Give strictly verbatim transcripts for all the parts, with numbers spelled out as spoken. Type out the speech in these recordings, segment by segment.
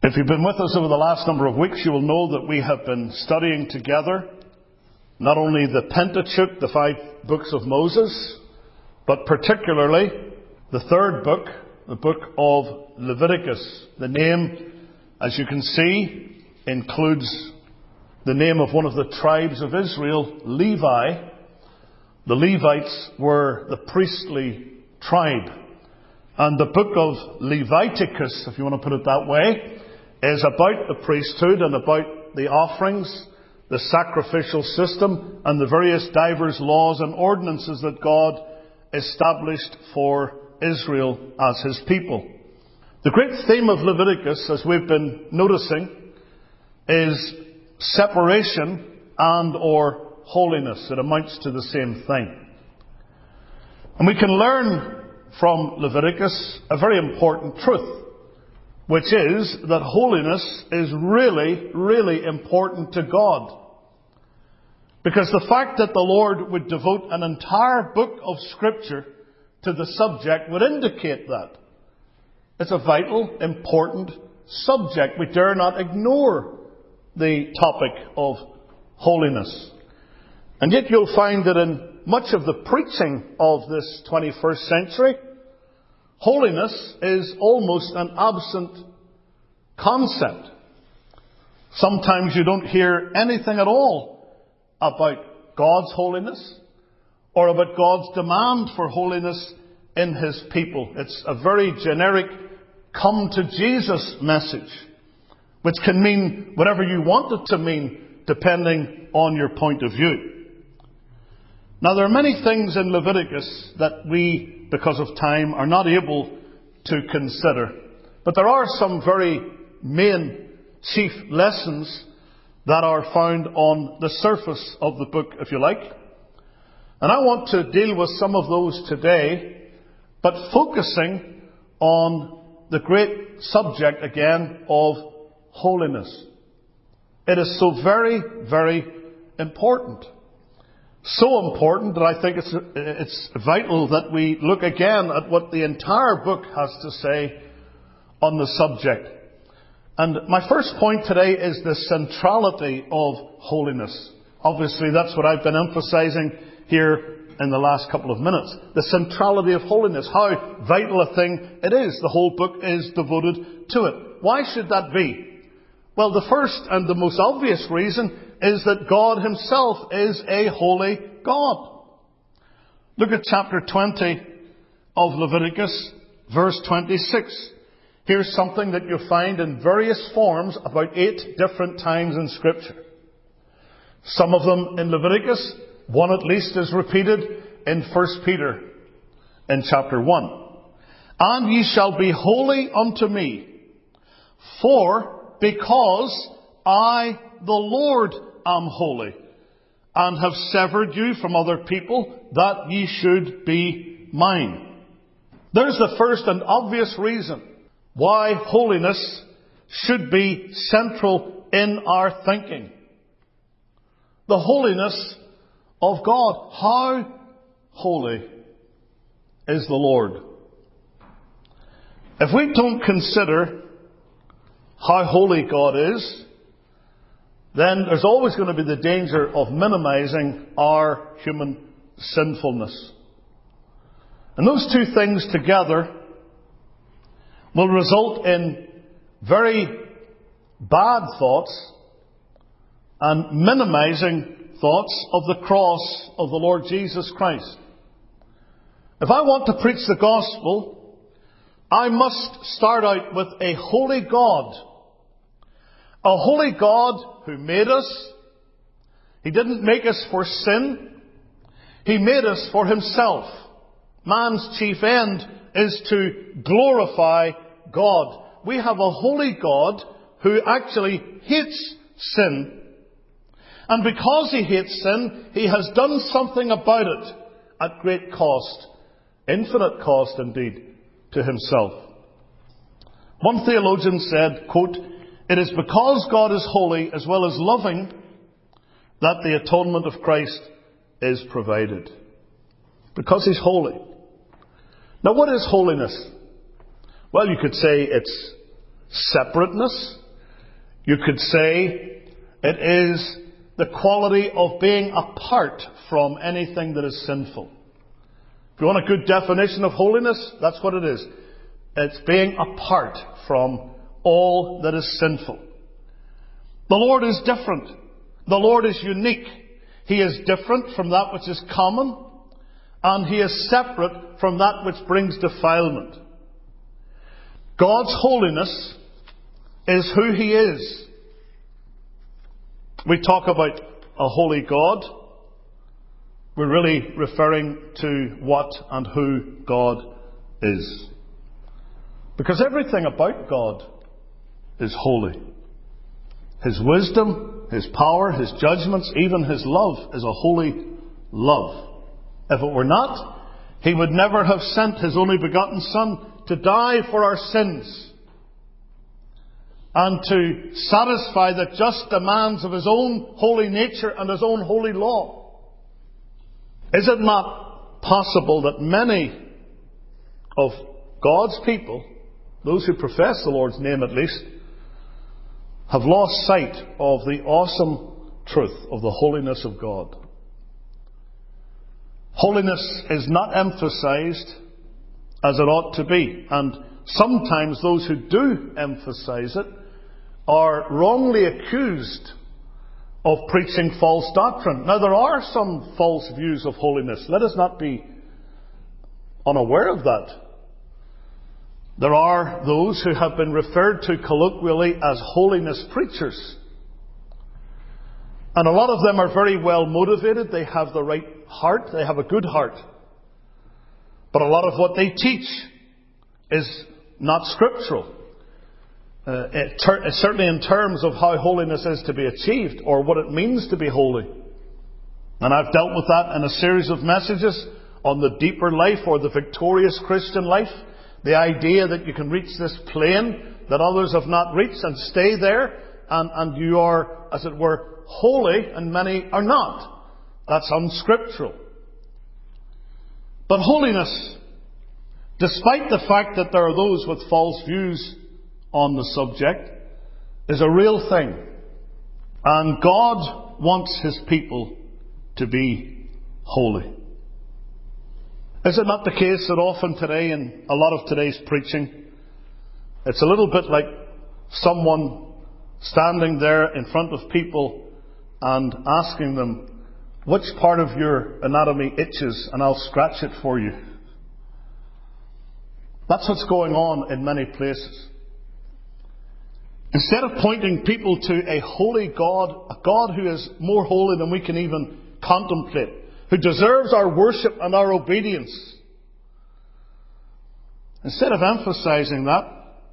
If you've been with us over the last number of weeks, you will know that we have been studying together not only the Pentateuch, the five books of Moses, but particularly the third book, the book of Leviticus. The name, as you can see, includes the name of one of the tribes of Israel, Levi. The Levites were the priestly tribe. And the book of Leviticus, if you want to put it that way, is about the priesthood and about the offerings, the sacrificial system, and the various divers laws and ordinances that God established for Israel as His people. The great theme of Leviticus, as we've been noticing, is separation and or holiness. It amounts to the same thing. And we can learn from Leviticus a very important truth, which is that holiness is really, really important to God. Because the fact that the Lord would devote an entire book of Scripture to the subject would indicate that. It's a vital, important subject. We dare not ignore the topic of holiness. And yet you'll find that in much of the preaching of this twenty-first century, holiness is almost an absent concept. Sometimes you don't hear anything at all about God's holiness or about God's demand for holiness in His people. It's a very generic come to Jesus message, which can mean whatever you want it to mean depending on your point of view. Now, there are many things in Leviticus that we, because of time, are not able to consider. But there are some very main chief lessons that are found on the surface of the book, if you like. And I want to deal with some of those today, but focusing on the great subject again of holiness. It is so very, very important. So important that I think it's, it's vital that we look again at what the entire book has to say on the subject. And my first point today is the centrality of holiness. Obviously, that's what I've been emphasizing here in the last couple of minutes. The centrality of holiness. How vital a thing it is. The whole book is devoted to it. Why should that be? Well, the first and the most obvious reason is that God Himself is a holy God. Look at chapter twenty of Leviticus, verse twenty-six. Here's something that you'll find in various forms about eight different times in Scripture. Some of them in Leviticus, one at least is repeated in First Peter in chapter one. And ye shall be holy unto me, for because I, the Lord, am holy, and have severed you from other people, that ye should be mine. There's the first and obvious reason why holiness should be central in our thinking. The holiness of God. How holy is the Lord? If we don't consider how holy God is, then there's always going to be the danger of minimizing our human sinfulness. And those two things together will result in very bad thoughts and minimizing thoughts of the cross of the Lord Jesus Christ. If I want to preach the gospel, I must start out with a holy God. A holy God who made us. He didn't make us for sin. He made us for Himself. Man's chief end is to glorify God. We have a holy God who actually hates sin. And because He hates sin, He has done something about it at great cost. Infinite cost indeed to Himself. One theologian said, quote, "It is because God is holy as well as loving that the atonement of Christ is provided." Because He's holy. Now, what is holiness? Well, you could say it's separateness. You could say it is the quality of being apart from anything that is sinful. If you want a good definition of holiness, that's what it is. It's being apart from all that is sinful. The Lord is different. The Lord is unique. He is different from that which is common, and He is separate from that which brings defilement. God's holiness is who He is. We talk about a holy God. We're really referring to what and who God is. Because everything about God is holy. His wisdom, His power, His judgments, even His love is a holy love. If it were not, He would never have sent His only begotten Son to die for our sins and to satisfy the just demands of His own holy nature and His own holy law. Is it not possible that many of God's people, those who profess the Lord's name at least, have lost sight of the awesome truth of the holiness of God? Holiness is not emphasized as it ought to be, and sometimes those who do emphasize it are wrongly accused of preaching false doctrine. Now, there are some false views of holiness. Let us not be unaware of that. There are those who have been referred to colloquially as holiness preachers. And a lot of them are very well motivated. They have the right heart. They have a good heart. But a lot of what they teach is not scriptural. Uh, it ter- certainly in terms of how holiness is to be achieved or what it means to be holy. And I've dealt with that in a series of messages on the deeper life or the victorious Christian life. The idea that you can reach this plane that others have not reached and stay there, and, and you are, as it were, holy, and many are not. That's unscriptural. But holiness, despite the fact that there are those with false views on the subject, is a real thing. And God wants His people to be holy. Is it not the case that often today, in a lot of today's preaching, it's a little bit like someone standing there in front of people and asking them, which part of your anatomy itches, and I'll scratch it for you? That's what's going on in many places. Instead of pointing people to a holy God, a God who is more holy than we can even contemplate, who deserves our worship and our obedience, instead of emphasizing that,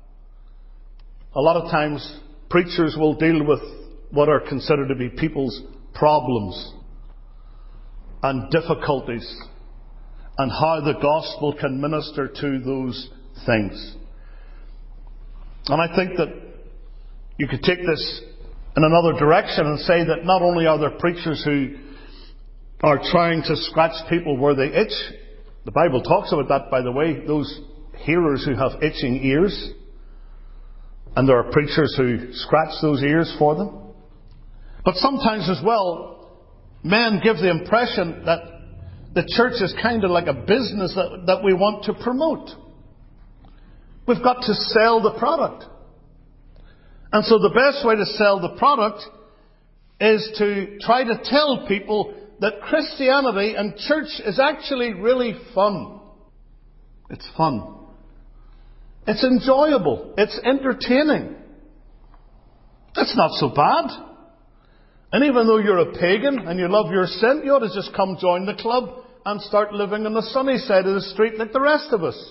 a lot of times preachers will deal with what are considered to be people's problems and difficulties and how the gospel can minister to those things. And I think that you could take this in another direction and say that not only are there preachers who are trying to scratch people where they itch. The Bible talks about that, by the way, those hearers who have itching ears. And there are preachers who scratch those ears for them. But sometimes as well, men give the impression that the church is kind of like a business that, that we want to promote. We've got to sell the product. And so the best way to sell the product is to try to tell people that Christianity and church is actually really fun. It's fun. It's enjoyable. It's entertaining. It's not so bad. And even though you're a pagan and you love your sin, you ought to just come join the club and start living on the sunny side of the street like the rest of us.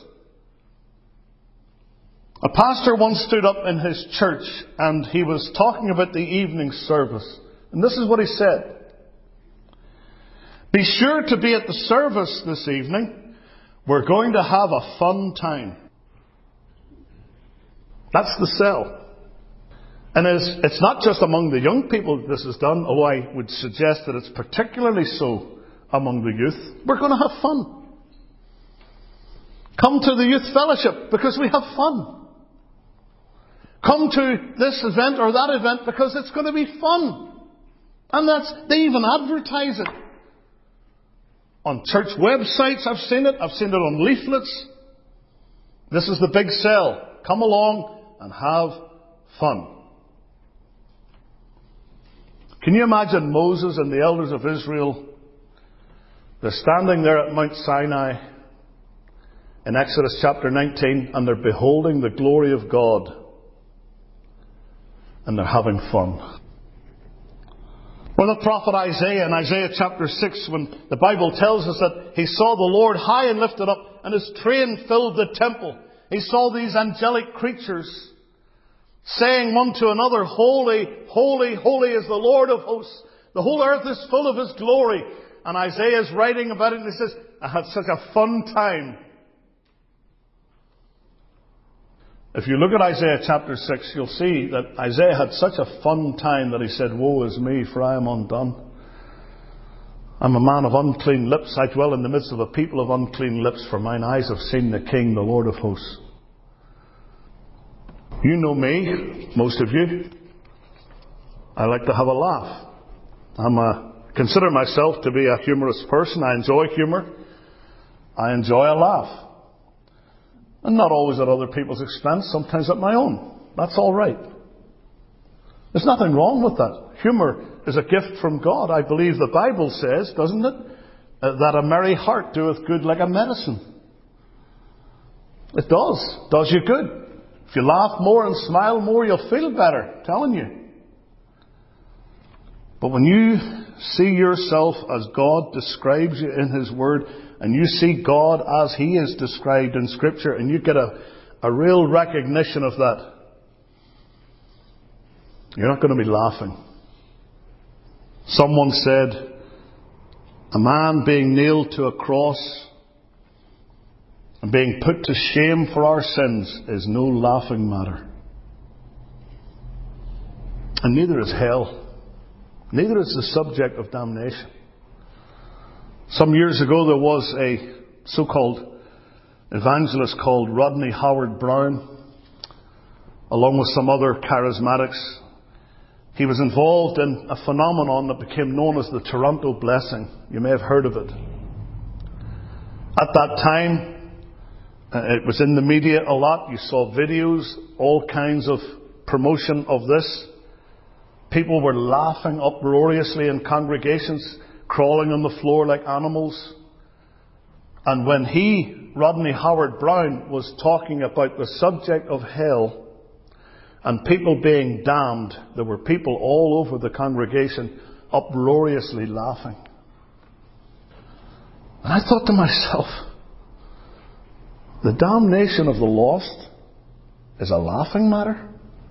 A pastor once stood up in his church and he was talking about the evening service. And this is what he said. Be sure to be at the service this evening. We're going to have a fun time. That's the sell. And it's, it's not just among the young people that this is done, although I would suggest that it's particularly so among the youth. We're going to have fun. Come to the youth fellowship because we have fun. Come to this event or that event because it's going to be fun. And that's, they even advertise it. On church websites I've seen it. I've seen it on leaflets. This is the big sell. Come along and have fun. Can you imagine Moses and the elders of Israel? They're standing there at Mount Sinai in Exodus chapter nineteen, and they're beholding the glory of God. And they're having fun. Or the prophet Isaiah in Isaiah chapter six, when the Bible tells us that he saw the Lord high and lifted up, and his train filled the temple. He saw these angelic creatures saying one to another, Holy, holy, holy is the Lord of hosts. The whole earth is full of his glory. And Isaiah is writing about it and he says, I had such a fun time. If you look at Isaiah chapter six, you'll see that Isaiah had such a fun time that he said, Woe is me, for I am undone. I'm a man of unclean lips. I dwell in the midst of a people of unclean lips, for mine eyes have seen the King, the Lord of hosts. You know me, most of you. I like to have a laugh. I'm a, consider myself to be a humorous person. I enjoy humour. I enjoy a laugh. And not always at other people's expense, sometimes at my own. That's all right. There's nothing wrong with that. Humour is a gift from God. I believe the Bible says, doesn't it, uh, that a merry heart doeth good like a medicine. It does. Does you good. If you laugh more and smile more, you'll feel better. I'm telling you. But when you see yourself as God describes you in His Word, and you see God as He is described in Scripture, and you get a, a real recognition of that, you're not going to be laughing. Someone said, a man being nailed to a cross and being put to shame for our sins is no laughing matter. And neither is hell. Neither is the subject of damnation. Some years ago there was a so-called evangelist called Rodney Howard-Browne, along with some other charismatics. He was involved in a phenomenon that became known as the Toronto Blessing. You may have heard of it. At that time, it was in the media a lot. You saw videos, all kinds of promotion of this. People were laughing uproariously in congregations, crawling on the floor like animals. And when he, Rodney Howard-Browne, was talking about the subject of hell and people being damned, there were people all over the congregation uproariously laughing. And I thought to myself, the damnation of the lost is a laughing matter?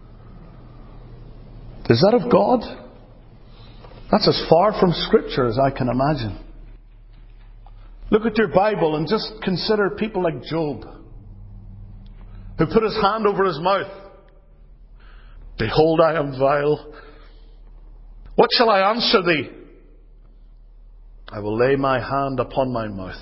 Is that of God? That's as far from Scripture as I can imagine. Look at your Bible and just consider people like Job, who put his hand over his mouth. Behold, I am vile. What shall I answer thee? I will lay my hand upon my mouth.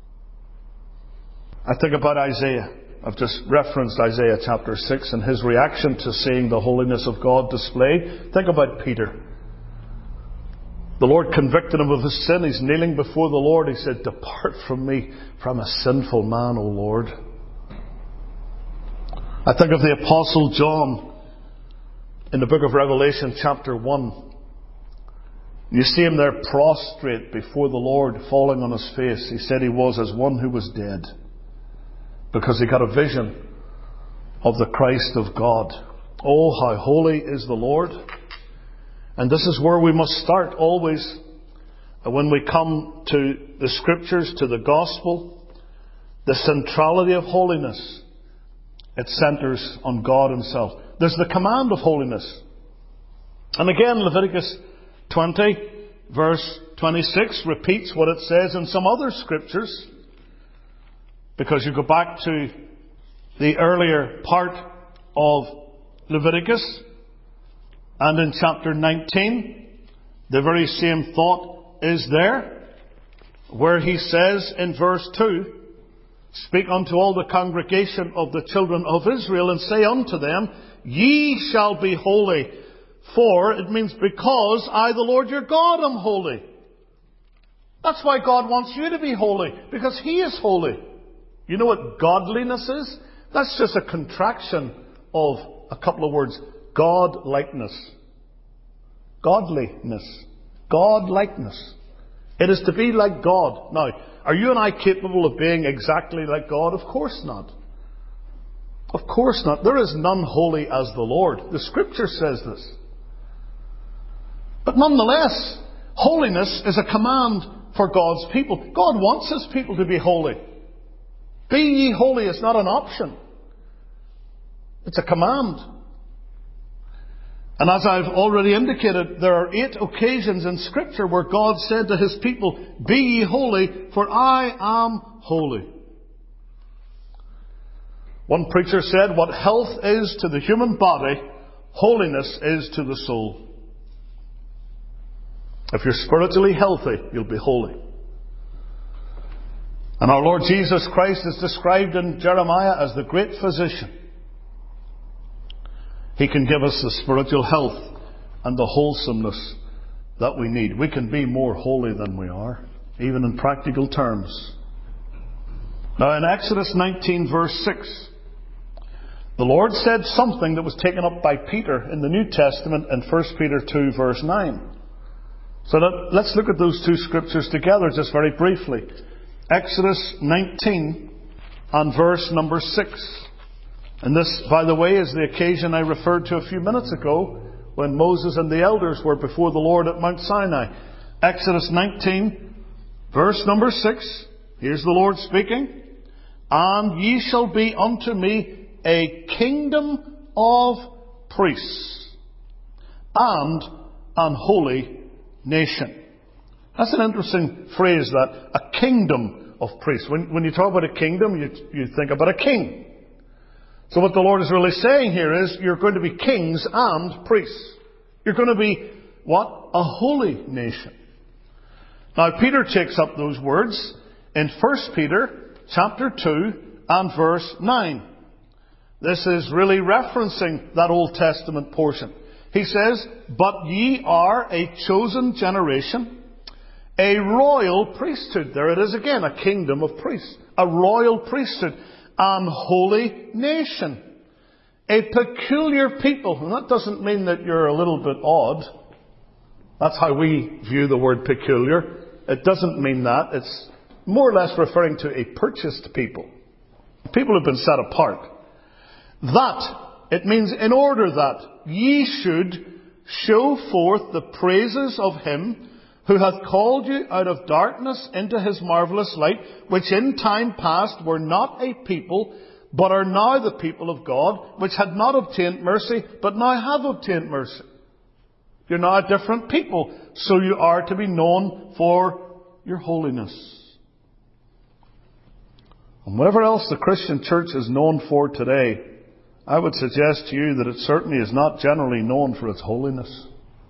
I think about Isaiah. I've just referenced Isaiah chapter six and his reaction to seeing the holiness of God displayed. Think about Peter. The Lord convicted him of his sin. He's kneeling before the Lord. He said, Depart from me, for I'm a sinful man, O Lord. I think of the Apostle John in the book of Revelation chapter one. You see him there prostrate before the Lord, falling on his face. He said he was as one who was dead, because he got a vision of the Christ of God. Oh, how holy is the Lord. And this is where we must start always when we come to the Scriptures, to the Gospel. The centrality of holiness, it centres on God Himself. There's the command of holiness. And again, Leviticus twenty, verse twenty-six, repeats what it says in some other Scriptures. Because you go back to the earlier part of Leviticus, and in chapter nineteen, the very same thought is there, where he says in verse two, Speak unto all the congregation of the children of Israel, and say unto them, Ye shall be holy, for, it means because I, the Lord your God, am holy. That's why God wants you to be holy, because He is holy. You know what godliness is? That's just a contraction of a couple of words. God-likeness. Godliness. God-likeness. It is to be like God. Now, are you and I capable of being exactly like God? Of course not. Of course not. There is none holy as the Lord. The Scripture says this. But nonetheless, holiness is a command for God's people. God wants His people to be holy. Be ye holy is not an option. It's a command. And as I've already indicated, there are eight occasions in Scripture where God said to His people, Be ye holy, for I am holy. One preacher said, what health is to the human body, holiness is to the soul. If you're spiritually healthy, you'll be holy. And our Lord Jesus Christ is described in Jeremiah as the great physician. He can give us the spiritual health and the wholesomeness that we need. We can be more holy than we are, even in practical terms. Now in Exodus nineteen verse six, the Lord said something that was taken up by Peter in the New Testament in First Peter two verse nine. So that, let's look at those two scriptures together just very briefly. Exodus nineteen and verse number six. And this, by the way, is the occasion I referred to a few minutes ago when Moses and the elders were before the Lord at Mount Sinai. Exodus nineteen, verse number six. Here's the Lord speaking. And ye shall be unto me a kingdom of priests and an holy nation. That's an interesting phrase, that, a kingdom of priests. When, when you talk about a kingdom, you, you think about a king. So what the Lord is really saying here is, you're going to be kings and priests. You're going to be, what? A holy nation. Now Peter takes up those words in First Peter chapter two and verse nine. This is really referencing that Old Testament portion. He says, But ye are a chosen generation, a royal priesthood. There it is again, a kingdom of priests. A royal priesthood. An holy nation. A peculiar people. And that doesn't mean that you're a little bit odd. That's how we view the word peculiar. It doesn't mean that. It's more or less referring to a purchased people. People who've been set apart. That, it means in order that ye should show forth the praises of Him who hath called you out of darkness into His marvellous light, which in time past were not a people, but are now the people of God, which had not obtained mercy, but now have obtained mercy. You're now a different people, so you are to be known for your holiness. And whatever else the Christian church is known for today, I would suggest to you that it certainly is not generally known for its holiness.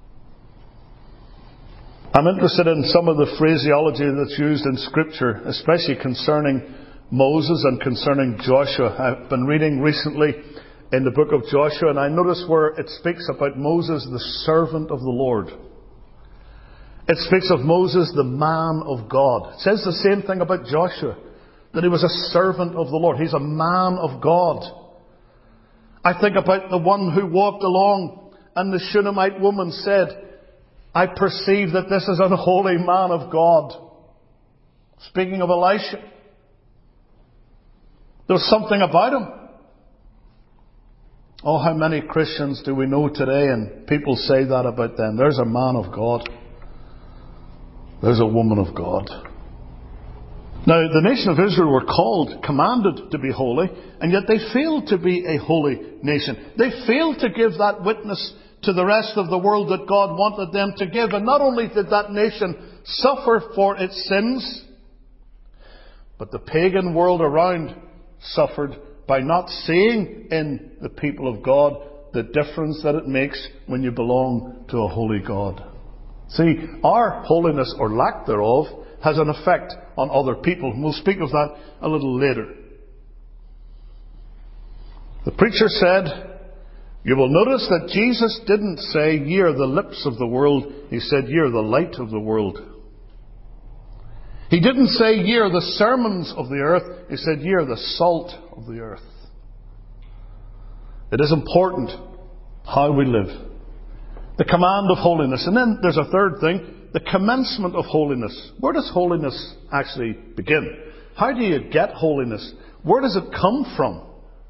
I'm interested in some of the phraseology that's used in Scripture, especially concerning Moses and concerning Joshua. I've been reading recently in the book of Joshua, and I notice where it speaks about Moses, the servant of the Lord. It speaks of Moses, the man of God. It says the same thing about Joshua, that he was a servant of the Lord. He's a man of God. I think about the one who walked along and the Shunammite woman said, I perceive that this is an holy man of God. Speaking of Elisha. There was something about him. Oh, how many Christians do we know today and people say that about them. There's a man of God. There's a woman of God. Now, the nation of Israel were called, commanded to be holy, and yet they failed to be a holy nation. They failed to give that witness to the rest of the world that God wanted them to give. And not only did that nation suffer for its sins, but the pagan world around suffered by not seeing in the people of God the difference that it makes when you belong to a holy God. See, our holiness or lack thereof has an effect on other people. And we'll speak of that a little later. The preacher said, you will notice that Jesus didn't say, ye are the lips of the world. He said, ye are the light of the world. He didn't say, ye are the sermons of the earth. He said, ye are the salt of the earth. It is important how we live. The command of holiness. And then there's a third thing, the commencement of holiness. Where does holiness actually begin? How do you get holiness? Where does it come from?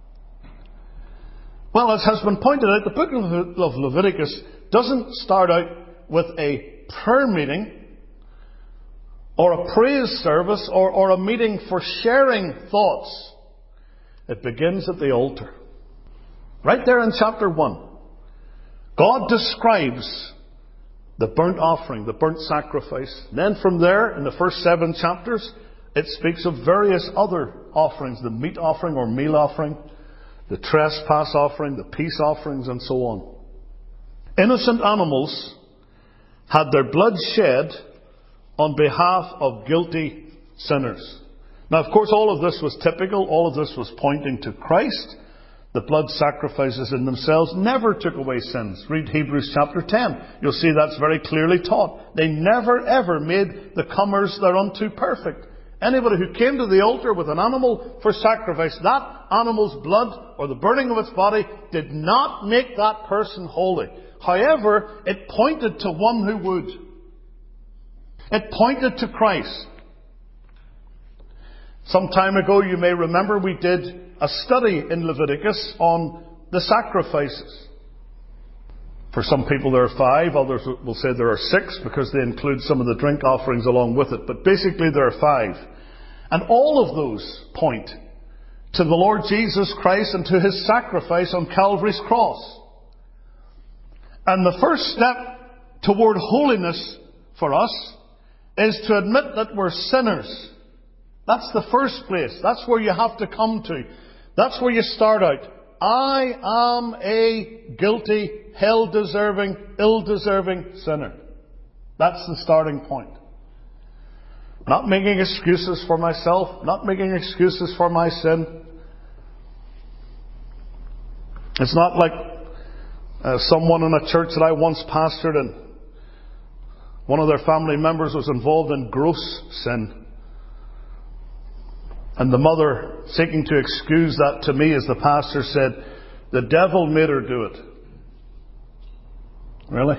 Well, as has been pointed out, the book of Leviticus doesn't start out with a prayer meeting or a praise service or, or a meeting for sharing thoughts. It begins at the altar. Right there in chapter one. God describes the burnt offering, the burnt sacrifice. And then from there, in the first seven chapters, it speaks of various other offerings. The meat offering or meal offering, the trespass offering, the peace offerings, and so on. Innocent animals had their blood shed on behalf of guilty sinners. Now, of course, all of this was typical. All of this was pointing to Christ. The blood sacrifices in themselves never took away sins. Read Hebrews chapter ten. You'll see that's very clearly taught. They never ever made the comers thereunto perfect. Anybody who came to the altar with an animal for sacrifice, that animal's blood or the burning of its body did not make that person holy. However, it pointed to one who would. It pointed to Christ. Some time ago, you may remember, we did a study in Leviticus on the sacrifices. For some people there are five, others will say there are six because they include some of the drink offerings along with it. But basically there are five. And all of those point to the Lord Jesus Christ and to His sacrifice on Calvary's cross. And the first step toward holiness for us is to admit that we're sinners. That's the first place. That's where you have to come to. That's where you start out. I am a guilty, hell-deserving, ill-deserving sinner. That's the starting point. Not making excuses for myself, not making excuses for my sin. It's not like uh, someone in a church that I once pastored and one of their family members was involved in gross sin. And the mother, seeking to excuse that to me as the pastor, said, the devil made her do it. Really?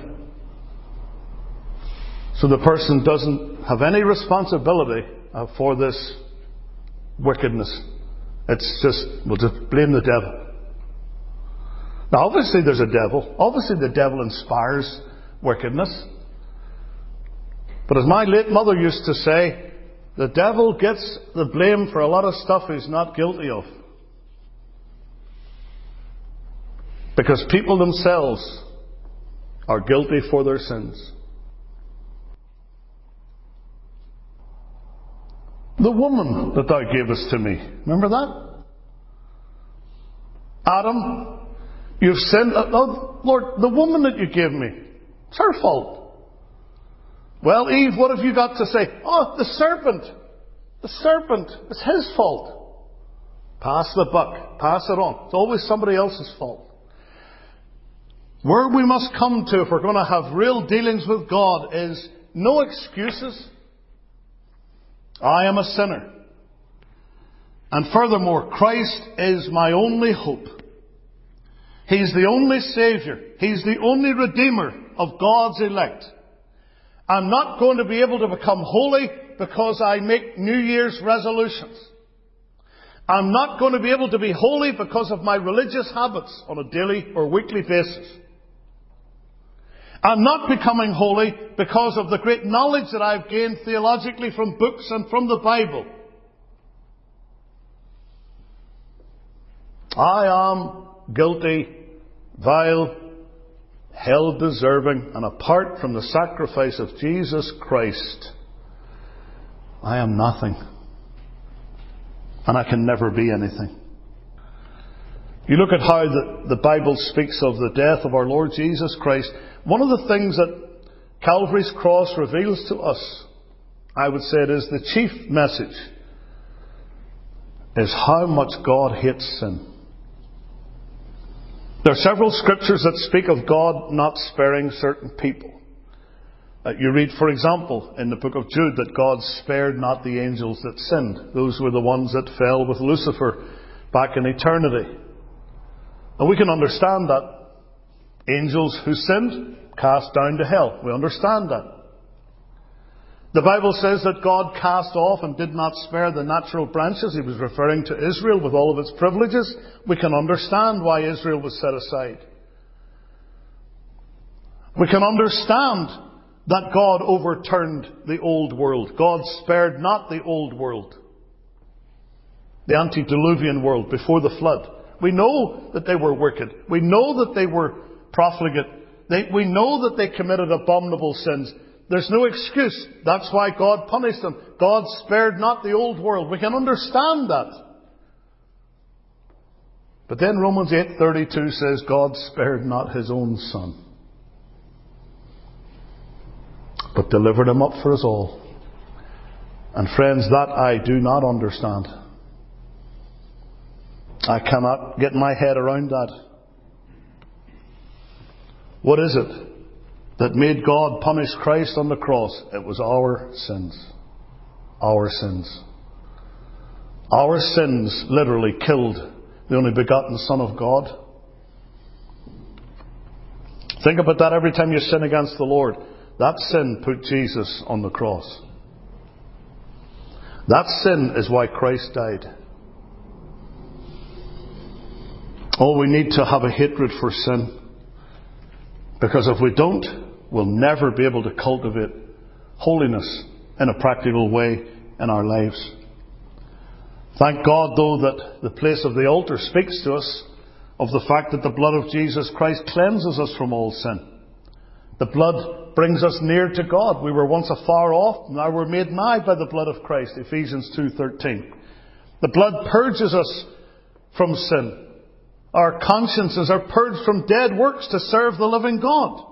So the person doesn't have any responsibility uh, for this wickedness. It's just, we'll just blame the devil. Now obviously there's a devil. Obviously the devil inspires wickedness. But as my late mother used to say, the devil gets the blame for a lot of stuff he's not guilty of. Because people themselves are guilty for their sins. The woman that thou gavest to me. Remember that? Adam, you've sinned. Oh, Lord, the woman that you gave me, it's her fault. Well, Eve, what have you got to say? Oh, the serpent. The serpent. It's his fault. Pass the buck. Pass it on. It's always somebody else's fault. Where we must come to if we're going to have real dealings with God is no excuses. I am a sinner. And furthermore, Christ is my only hope. He's the only Saviour. He's the only Redeemer of God's elect. I'm not going to be able to become holy because I make New Year's resolutions. I'm not going to be able to be holy because of my religious habits on a daily or weekly basis. I'm not becoming holy because of the great knowledge that I've gained theologically from books and from the Bible. I am guilty, vile, hell-deserving, and apart from the sacrifice of Jesus Christ, I am nothing. And I can never be anything. You look at how the, the Bible speaks of the death of our Lord Jesus Christ. One of the things that Calvary's cross reveals to us, I would say it is the chief message, is how much God hates sin. There are several scriptures that speak of God not sparing certain people. Uh, you read, for example, in the book of Jude, that God spared not the angels that sinned. Those were the ones that fell with Lucifer back in eternity. And we can understand that. Angels who sinned, cast down to hell. We understand that. The Bible says that God cast off and did not spare the natural branches. He was referring to Israel with all of its privileges. We can understand why Israel was set aside. We can understand that God overturned the old world. God spared not the old world. The antediluvian world before the flood. We know that they were wicked. We know that they were profligate. They, we know that they committed abominable sins. There's no excuse. That's why God punished them. God spared not the old world. We can understand that. But then Romans eight thirty-two says God spared not his own Son, but delivered him up for us all. And friends, that I do not understand. I cannot get my head around that. What is it that made God punish Christ on the cross? It was our sins. Our sins. Our sins literally killed the only begotten Son of God. Think about that every time you sin against the Lord. That sin put Jesus on the cross. That sin is why Christ died. Oh, we need to have a hatred for sin. Because if we don't, we'll never be able to cultivate holiness in a practical way in our lives. Thank God, though, that the place of the altar speaks to us of the fact that the blood of Jesus Christ cleanses us from all sin. The blood brings us near to God. We were once afar off, now we're made nigh by the blood of Christ, Ephesians two thirteen. The blood purges us from sin. Our consciences are purged from dead works to serve the living God.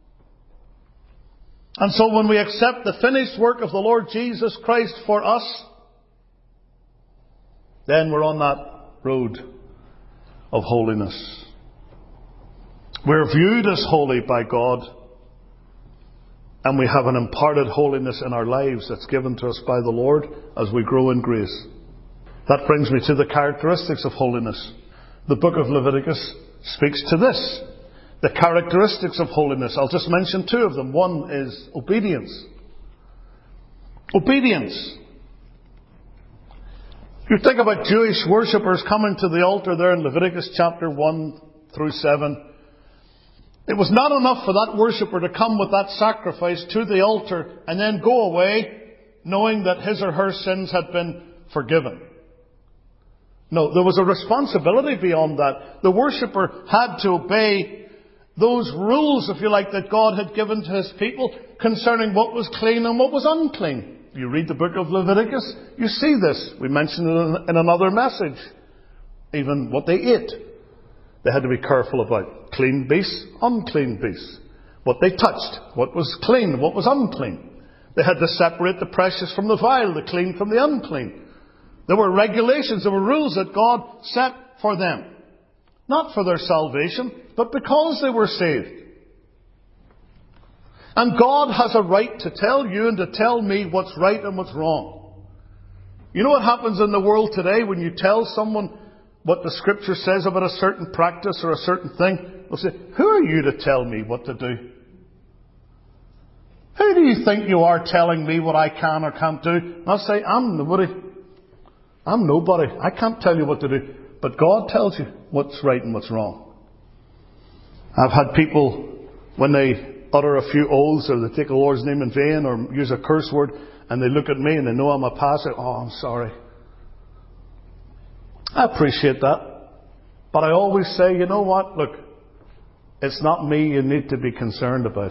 And so when we accept the finished work of the Lord Jesus Christ for us, then we're on that road of holiness. We're viewed as holy by God, and we have an imparted holiness in our lives that's given to us by the Lord as we grow in grace. That brings me to the characteristics of holiness. The book of Leviticus speaks to this. The characteristics of holiness. I'll just mention two of them. One is obedience. Obedience. You think about Jewish worshippers coming to the altar there in Leviticus chapter one through seven. It was not enough for that worshipper to come with that sacrifice to the altar and then go away knowing that his or her sins had been forgiven. No, there was a responsibility beyond that. The worshipper had to obey those rules, if you like, that God had given to his people concerning what was clean and what was unclean. If you read the book of Leviticus, you see this. We mentioned it in another message. Even what they ate, they had to be careful about. Clean beasts, unclean beasts. What they touched, what was clean, what was unclean. They had to separate the precious from the vile, the clean from the unclean. There were regulations, there were rules that God set for them. Not for their salvation, but because they were saved. And God has a right to tell you and to tell me what's right and what's wrong. You know what happens in the world today when you tell someone what the Scripture says about a certain practice or a certain thing? They'll say, who are you to tell me what to do? Who do you think you are telling me what I can or can't do? And I'll say, I'm nobody. I'm nobody. I can't tell you what to do. But God tells you what's right and what's wrong. I've had people, when they utter a few oaths or they take the Lord's name in vain or use a curse word, and they look at me and they know I'm a pastor. Oh, I'm sorry. I appreciate that. But I always say, you know what? Look, it's not me you need to be concerned about.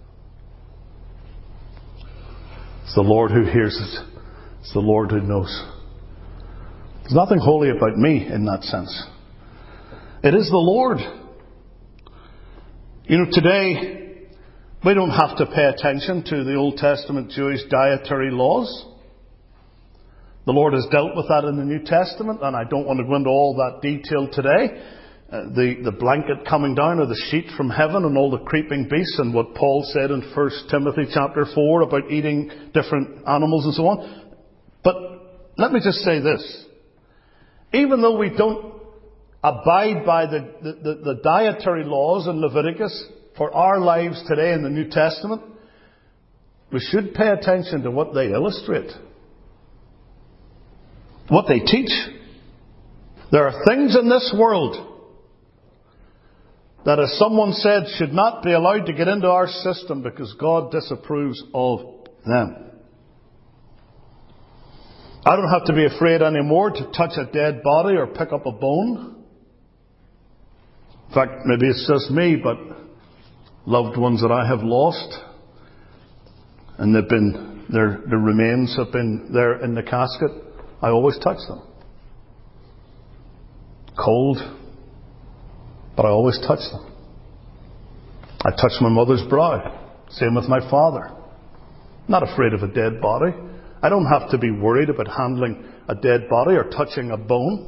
It's the Lord who hears it. It's the Lord who knows. There's nothing holy about me in that sense. It is the Lord. You know, today, We don't have to pay attention to the Old Testament Jewish dietary laws. The Lord has dealt with that in the New Testament, and I don't want to go into all that detail today. Uh, the, the blanket coming down, or the sheet from heaven, and all the creeping beasts, and what Paul said in First Timothy chapter four about eating different animals and so on. But let me just say this. Even though we don't abide by the, the, the, the dietary laws in Leviticus for our lives today in the New Testament, we should pay attention to what they illustrate, what they teach. There are things in this world that, as someone said, should not be allowed to get into our system because God disapproves of them. I don't have to be afraid anymore to touch a dead body or pick up a bone. In fact, maybe it's just me, but loved ones that I have lost, and they've been, their, their remains have been there in the casket, I always touch them. Cold, but I always touch them. I touch my mother's brow. Same with my father. Not afraid of a dead body. I don't have to be worried about handling a dead body or touching a bone.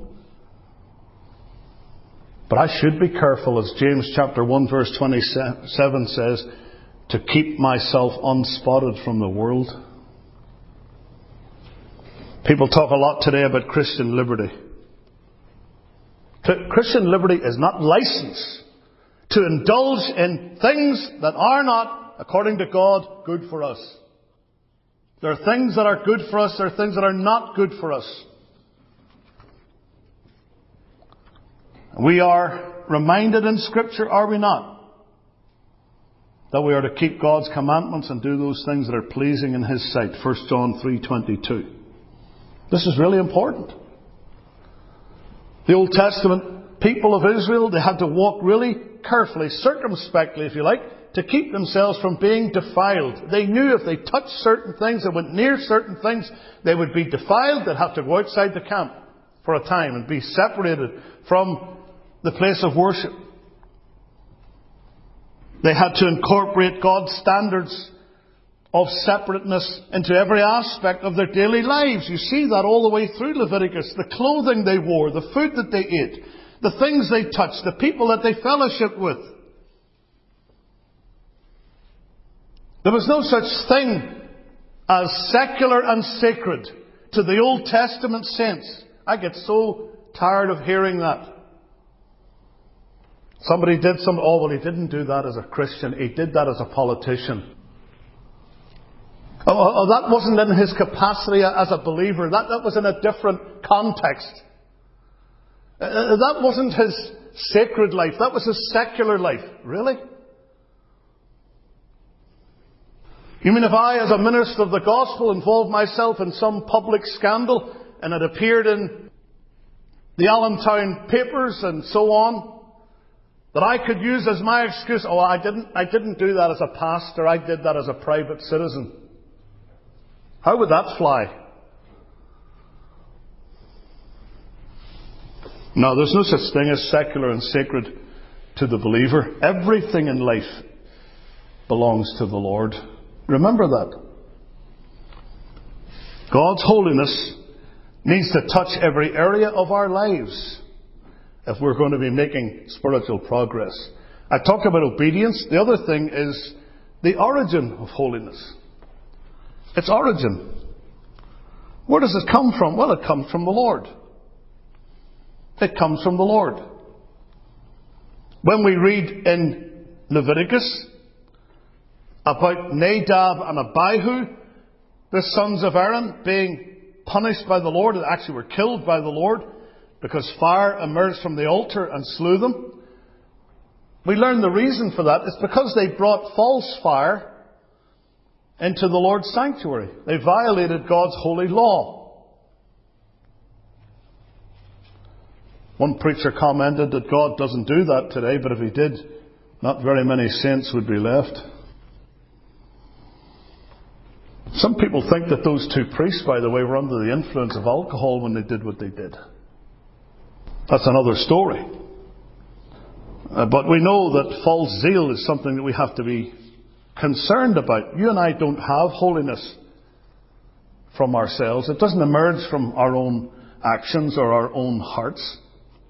But I should be careful, as James chapter one verse twenty-seven says, to keep myself unspotted from the world. People talk a lot today about Christian liberty. Christian liberty is not license to indulge in things that are not, according to God, good for us. There are things that are good for us. There are things that are not good for us. We are reminded in Scripture, are we not, that we are to keep God's commandments and do those things that are pleasing in His sight. First John three twenty-two. This is really important. The Old Testament people of Israel, they had to walk really carefully, circumspectly, if you like, to keep themselves from being defiled. They knew if they touched certain things and went near certain things, they would be defiled. They'd have to go outside the camp for a time and be separated from the place of worship. They had to incorporate God's standards of separateness into every aspect of their daily lives. You see that all the way through Leviticus. The clothing they wore, the food that they ate, the things they touched, the people that they fellowshiped with. There was no such thing as secular and sacred to the Old Testament saints. I get so tired of hearing that. Somebody did some, oh, well, he didn't do that as a Christian. He did that as a politician. Oh, oh, that wasn't in his capacity as a believer. That, that was in a different context. Uh, that wasn't his sacred life. That was his secular life. Really? You mean if I, as a minister of the gospel, involved myself in some public scandal and it appeared in the Allentown papers and so on, that I could use as my excuse, oh, I didn't, I didn't do that as a pastor. I did that as a private citizen. How would that fly? No, there's no such thing as secular and sacred to the believer. Everything in life belongs to the Lord. Remember that. God's holiness needs to touch every area of our lives if we're going to be making spiritual progress. I talked about obedience. The other thing is the origin of holiness. Its origin. Where does it come from? Well, it comes from the Lord. It comes from the Lord. When we read in Leviticus about Nadab and Abihu, the sons of Aaron, being punished by the Lord, and actually were killed by the Lord because fire emerged from the altar and slew them, we learn the reason for that. It's because they brought false fire into the Lord's sanctuary. They violated God's holy law. One preacher commented that God doesn't do that today, but if He did, not very many saints would be left. Some people think that those two priests, by the way, were under the influence of alcohol when they did what they did. That's another story. Uh, but we know that false zeal is something that we have to be concerned about. You and I don't have holiness from ourselves. It doesn't emerge from our own actions or our own hearts.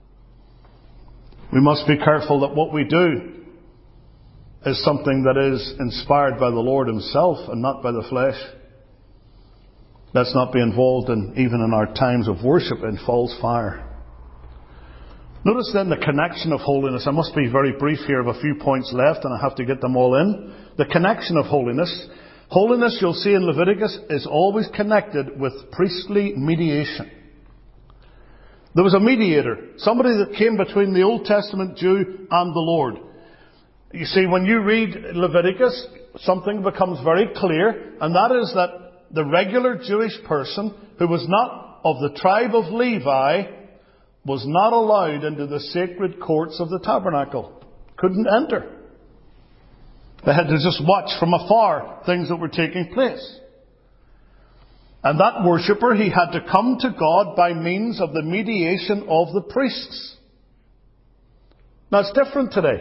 We must be careful that what we do is something that is inspired by the Lord Himself and not by the flesh. Let's not be involved in, even in our times of worship, in false fire. Notice then the connection of holiness. I must be very brief here. I have a few points left and I have to get them all in. The connection of holiness. Holiness, you'll see in Leviticus, is always connected with priestly mediation. There was a mediator, somebody that came between the Old Testament Jew and the Lord. You see, when you read Leviticus, something becomes very clear, and that is that the regular Jewish person who was not of the tribe of Levi was not allowed into the sacred courts of the tabernacle. Couldn't enter. They had to just watch from afar things that were taking place. And that worshipper, he had to come to God by means of the mediation of the priests. Now it's different today.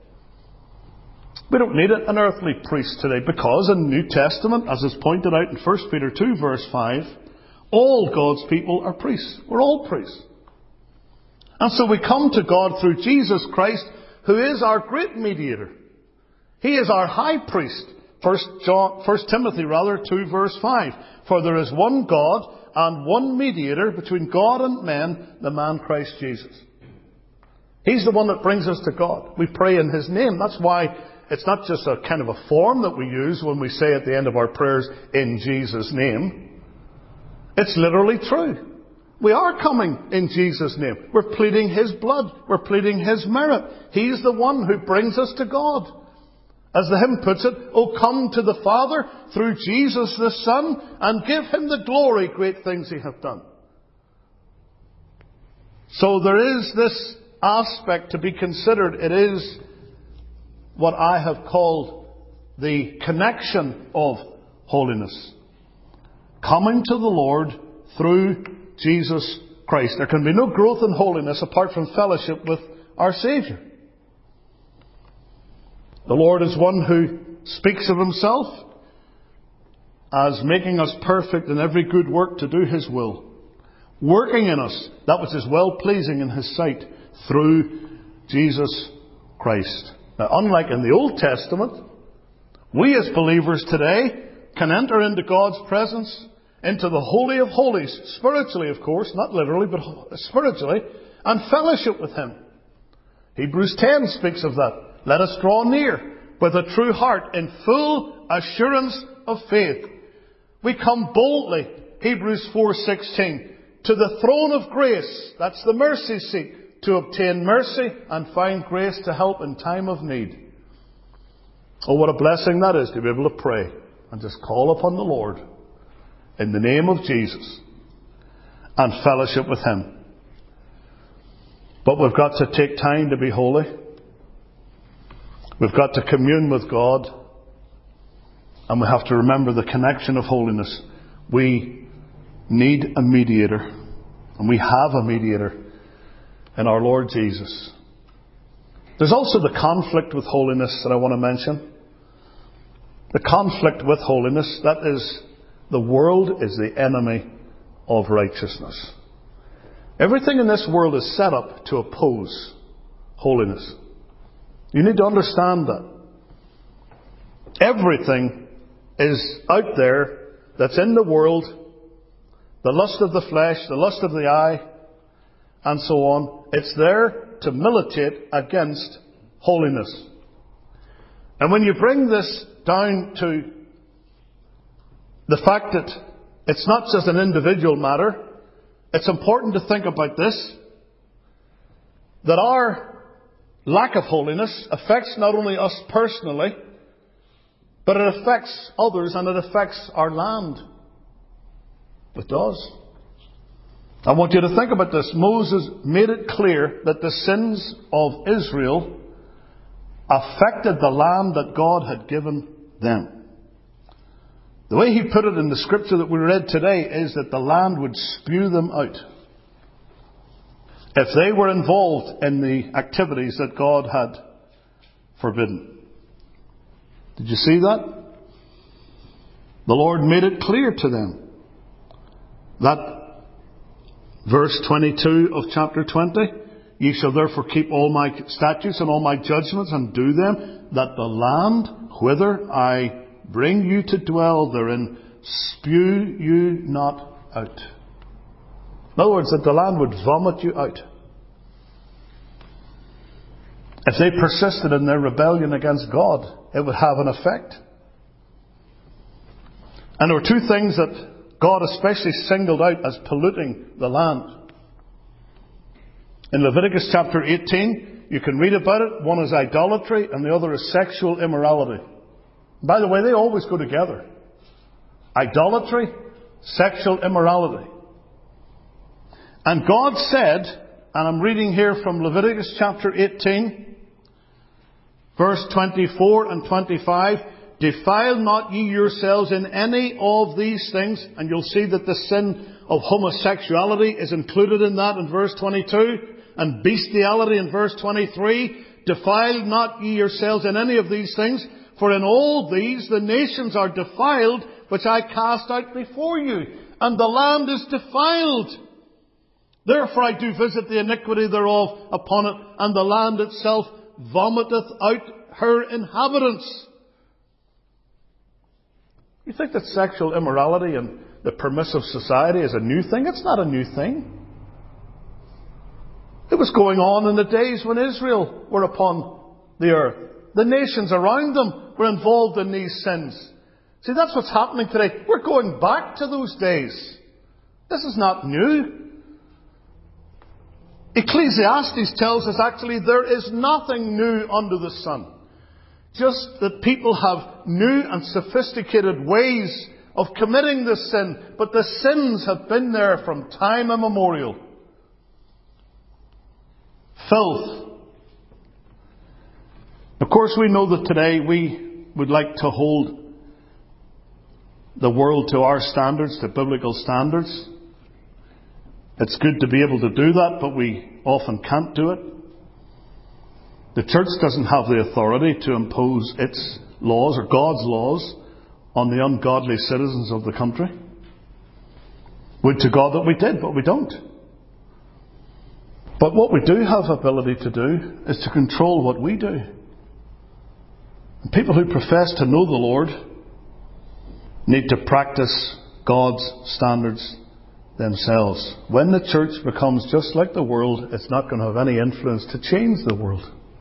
We don't need an earthly priest today because in the New Testament, as is pointed out in First Peter two verse five, all God's people are priests. We're all priests. And so we come to God through Jesus Christ, who is our great mediator. He is our high priest. First John, First Timothy rather, two verse five. For there is one God and one mediator between God and men, the man Christ Jesus. He's the one that brings us to God. We pray in His name. That's why it's not just a kind of a form that we use when we say at the end of our prayers, in Jesus' name. It's literally true. We are coming in Jesus' name. We're pleading His blood. We're pleading His merit. He's the one who brings us to God. As the hymn puts it, "O come to the Father through Jesus the Son, and give Him the glory, great things He hath done." So there is this aspect to be considered. It is what I have called the connection of holiness. Coming to the Lord through Jesus Christ. There can be no growth in holiness apart from fellowship with our Saviour. The Lord is one who speaks of Himself as making us perfect in every good work to do His will. Working in us that which is well-pleasing in His sight through Jesus Christ. Now, unlike in the Old Testament, we as believers today can enter into God's presence, into the Holy of Holies, spiritually of course, not literally, but spiritually, and fellowship with Him. Hebrews ten speaks of that. Let us draw near with a true heart in full assurance of faith. We come boldly, Hebrews four sixteen, to the throne of grace, that's the mercy seat, to obtain mercy and find grace to help in time of need. Oh, what a blessing that is to be able to pray and just call upon the Lord in the name of Jesus and fellowship with Him. But we've got to take time to be holy. We've got to commune with God. And we have to remember the connection of holiness. We need a mediator. And we have a mediator in our Lord Jesus. There's also the conflict with holiness that I want to mention. The conflict with holiness, that is, the world is the enemy of righteousness. Everything in this world is set up to oppose holiness. You need to understand that. Everything is out there that's in the world. The lust of the flesh, the lust of the eye, and so on. It's there to militate against holiness. And when you bring this down to the fact that it's not just an individual matter, it's important to think about this, that our lack of holiness affects not only us personally, but it affects others and it affects our land. It does. I want you to think about this. Moses made it clear that the sins of Israel affected the land that God had given them. The way he put it in the scripture that we read today is that the land would spew them out if they were involved in the activities that God had forbidden. Did you see that? The Lord made it clear to them. That verse twenty-two of chapter twenty, ye shall therefore keep all my statutes and all my judgments and do them, that the land whither I bring you to dwell therein spew you not out. In other words, that the land would vomit you out. If they persisted in their rebellion against God, it would have an effect. And there were two things that God especially singled out as polluting the land. In Leviticus chapter eighteen, you can read about it. One is idolatry and the other is sexual immorality. By the way, they always go together. Idolatry, sexual immorality. And God said, and I'm reading here from Leviticus chapter eighteen, verse twenty-four and twenty-five, defile not ye yourselves in any of these things. And you'll see that the sin of homosexuality is included in that in verse twenty-two. And bestiality in verse twenty-three. Defile not ye yourselves in any of these things. For in all these the nations are defiled, which I cast out before you. And the land is defiled. Therefore I do visit the iniquity thereof upon it, and the land itself vomiteth out her inhabitants. You think that sexual immorality and the permissive society is a new thing? It's not a new thing. It was going on in the days when Israel were upon the earth. The nations around them were involved in these sins. See, that's what's happening today. We're going back to those days. This is not new. Ecclesiastes tells us actually there is nothing new under the sun. Just that people have new and sophisticated ways of committing this sin. But the sins have been there from time immemorial. Filth. Of course, we know that today we would like to hold the world to our standards, to biblical standards. It's good to be able to do that, but we often can't do it. The church doesn't have the authority to impose its laws or God's laws on the ungodly citizens of the country. Would to God that we did, but we don't. But what we do have ability to do is to control what we do. And people who profess to know the Lord need to practice God's standards themselves. When the church becomes just like the world, it's not going to have any influence to change the world.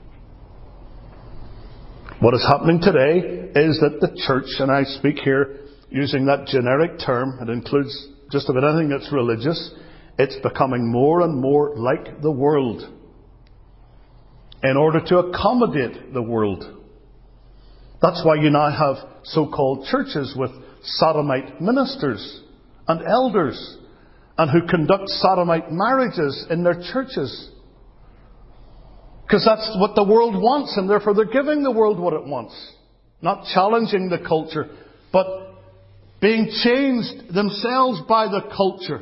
What is happening today is that the church, and I speak here using that generic term, it includes just about anything that's religious, it's becoming more and more like the world in order to accommodate the world. That's why you now have so-called churches with sodomite ministers and elders, and who conduct sodomite marriages in their churches. Because that's what the world wants, and therefore they're giving the world what it wants. Not challenging the culture, but being changed themselves by the culture.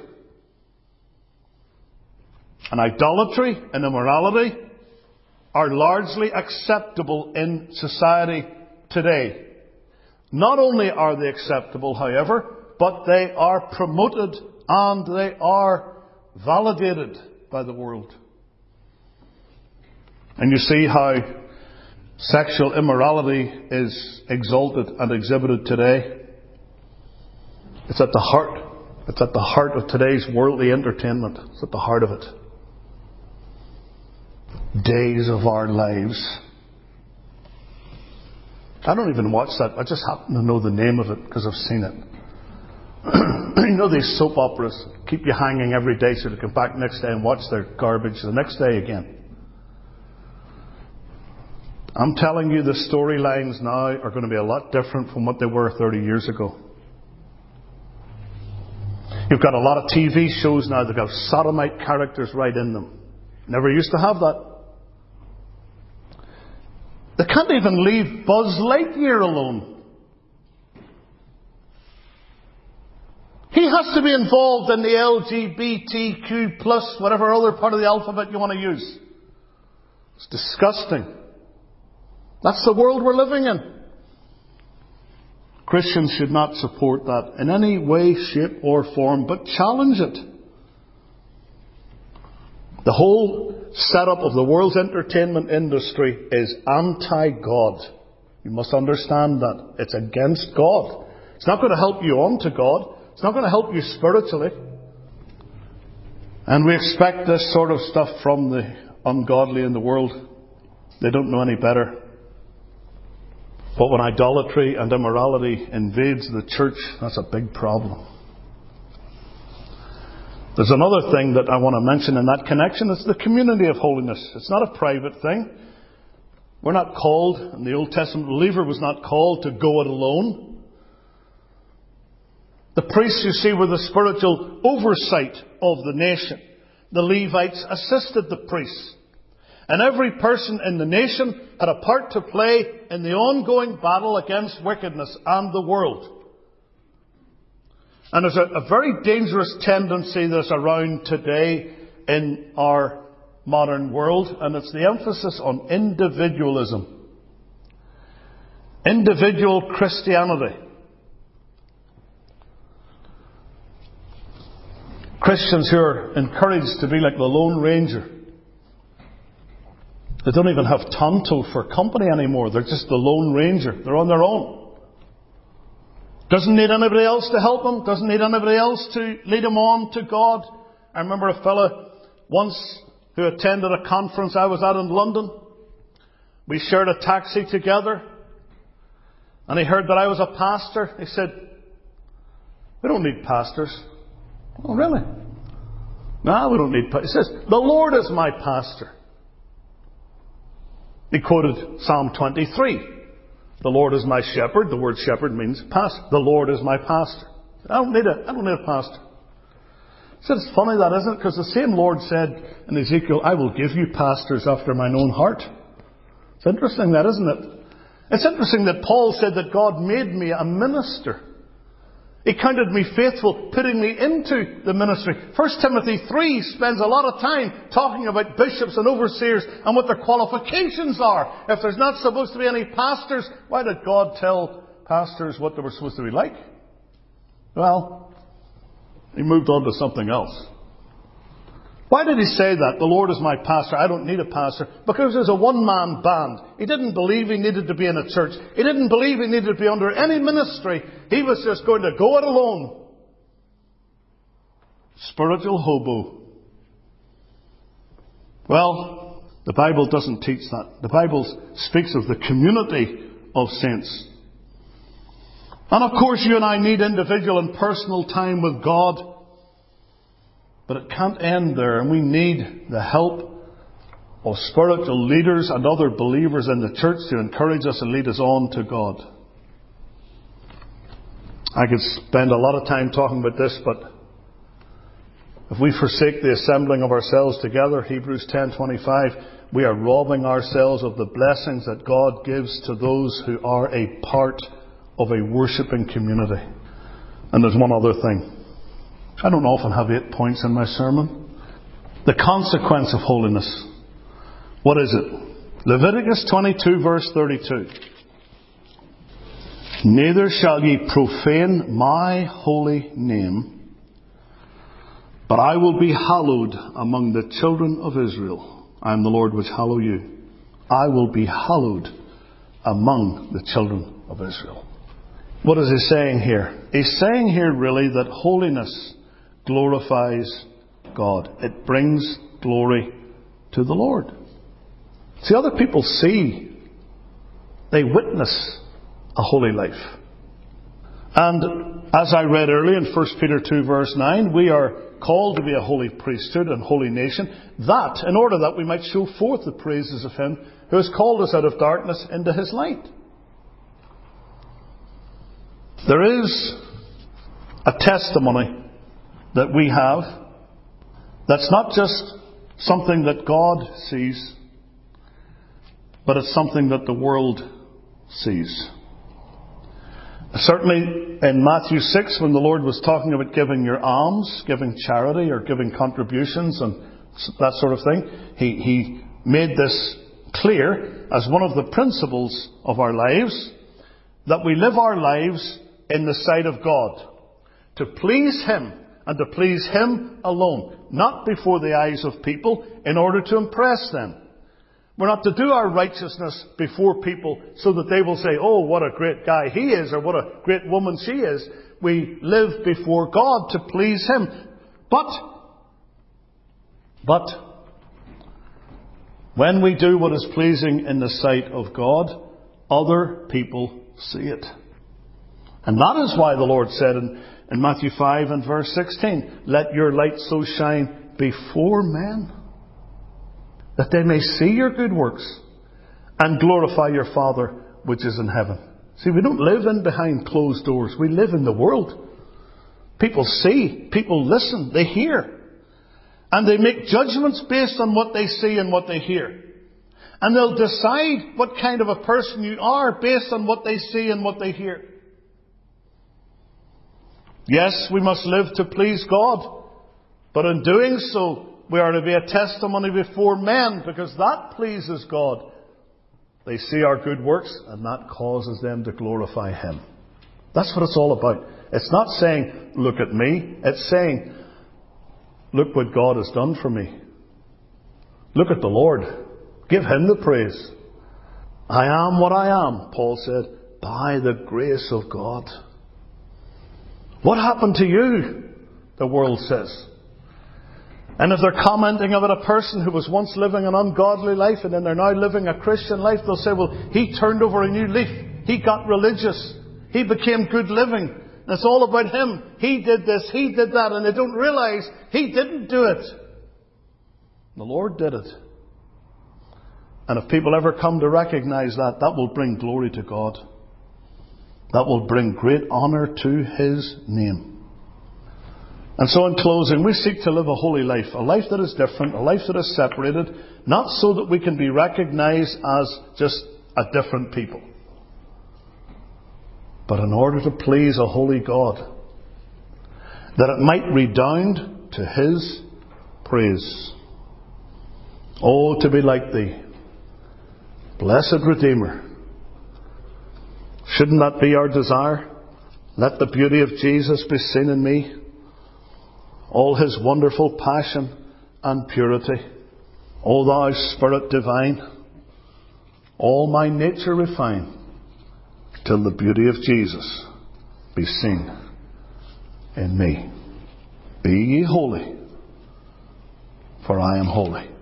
And idolatry and immorality are largely acceptable in society today. Not only are they acceptable, however, but they are promoted and they are validated by the world. And you see how sexual immorality is exalted and exhibited today. It's at the heart. It's at the heart of today's worldly entertainment. It's at the heart of it. Days of Our Lives. I don't even watch that. I just happen to know the name of it because I've seen it. You know these soap operas keep you hanging every day so to come back next day and watch their garbage the next day again. I'm telling you, the storylines now are going to be a lot different from what they were thirty years ago. You've got a lot of T V shows now that have sodomite characters right in them. Never used to have that. They can't even leave Buzz Lightyear alone. He has to be involved in the L G B T Q plus, whatever other part of the alphabet you want to use. It's disgusting. That's the world we're living in. Christians should not support that in any way, shape or form, but challenge it. The whole setup of the world's entertainment industry is anti-God. You must understand that. It's against God. It's not going to help you on to God. It's not going to help you spiritually. And we expect this sort of stuff from the ungodly in the world. They don't know any better. But when idolatry and immorality invades the church, that's a big problem. There's another thing that I want to mention in that connection. It's the community of holiness. It's not a private thing. We're not called, and the Old Testament believer was not called to go it alone. The priests, you see, were the spiritual oversight of the nation. The Levites assisted the priests. And every person in the nation had a part to play in the ongoing battle against wickedness and the world. And there's a, a very dangerous tendency that's around today in our modern world, and it's the emphasis on individualism. Individual Christianity. Christians who are encouraged to be like the Lone Ranger. They don't even have Tonto for company anymore. They're just the Lone Ranger. They're on their own. Doesn't need anybody else to help him. Doesn't need anybody else to lead him on to God. I remember a fellow once who attended a conference I was at in London. We shared a taxi together. And he heard that I was a pastor. He said, "We don't need pastors." "Oh, really?" "No, we don't need pastors." He says, "The Lord is my pastor." He quoted Psalm twenty-three. "The Lord is my shepherd." The word shepherd means pastor. "The Lord is my pastor." I don't need a, I don't need a pastor. He said, "It's funny that, isn't it? Because the same Lord said in Ezekiel, 'I will give you pastors after mine own heart.'" It's interesting that, isn't it? It's interesting that Paul said that God made me a minister. He counted me faithful, putting me into the ministry. First Timothy three spends a lot of time talking about bishops and overseers and what their qualifications are. If there's not supposed to be any pastors, why did God tell pastors what they were supposed to be like? Well, he moved on to something else. Why did he say that? "The Lord is my pastor. I don't need a pastor." Because there's a one-man band. He didn't believe he needed to be in a church. He didn't believe he needed to be under any ministry. He was just going to go it alone. Spiritual hobo. Well, the Bible doesn't teach that. The Bible speaks of the community of saints. And of course you and I need individual and personal time with God. But it can't end there, and we need the help of spiritual leaders and other believers in the church to encourage us and lead us on to God. I could spend a lot of time talking about this, but if we forsake the assembling of ourselves together, Hebrews ten twenty-five, we are robbing ourselves of the blessings that God gives to those who are a part of a worshipping community. And there's one other thing. I don't often have eight points in my sermon. The consequence of holiness. What is it? Leviticus twenty-two verse thirty-two. "Neither shall ye profane my holy name, but I will be hallowed among the children of Israel. I am the Lord which hallow you. I will be hallowed among the children of Israel." What is he saying here? He's saying here really that holiness glorifies God. It brings glory to the Lord. See, other people see, they witness a holy life. And as I read earlier in First Peter two verse nine, we are called to be a holy priesthood and holy nation, that in order that we might show forth the praises of Him who has called us out of darkness into His light. There is a testimony that we have that's not just something that God sees, but it's something that the world sees. Certainly in Matthew six, when the Lord was talking about giving your alms, giving charity or giving contributions and that sort of thing, He, he made this clear as one of the principles of our lives, that we live our lives in the sight of God. To please Him, and to please Him alone. Not before the eyes of people, in order to impress them. We're not to do our righteousness before people so that they will say, oh, what a great guy he is, or what a great woman she is. We live before God to please Him. But, but, when we do what is pleasing in the sight of God, other people see it. And that is why the Lord said in, in Matthew five and verse sixteen, let your light so shine before men, that they may see your good works and glorify your Father which is in heaven. See, we don't live in behind closed doors. We live in the world. People see, people listen, they hear. And they make judgments based on what they see and what they hear. And they'll decide what kind of a person you are based on what they see and what they hear. Yes, we must live to please God. But in doing so, we are to be a testimony before men, because that pleases God. They see our good works, and that causes them to glorify Him. That's what it's all about. It's not saying, look at me. It's saying, look what God has done for me. Look at the Lord. Give Him the praise. I am what I am, Paul said, by the grace of God. What happened to you? The world says. And if they're commenting about a person who was once living an ungodly life and then they're now living a Christian life, they'll say, well, he turned over a new leaf. He got religious. He became good living. And it's all about him. He did this, he did that, and they don't realize he didn't do it. The Lord did it. And if people ever come to recognize that, that will bring glory to God. That will bring great honour to His name. And so in closing, we seek to live a holy life, a life that is different, a life that is separated, not so that we can be recognized as just a different people, but in order to please a holy God, that it might redound to His praise. Oh, to be like Thee, blessed Redeemer. Shouldn't that be our desire? Let the beauty of Jesus be seen in me. All His wonderful passion and purity. O Thou Spirit divine, all my nature refine, till the beauty of Jesus be seen in me. Be ye holy, for I am holy.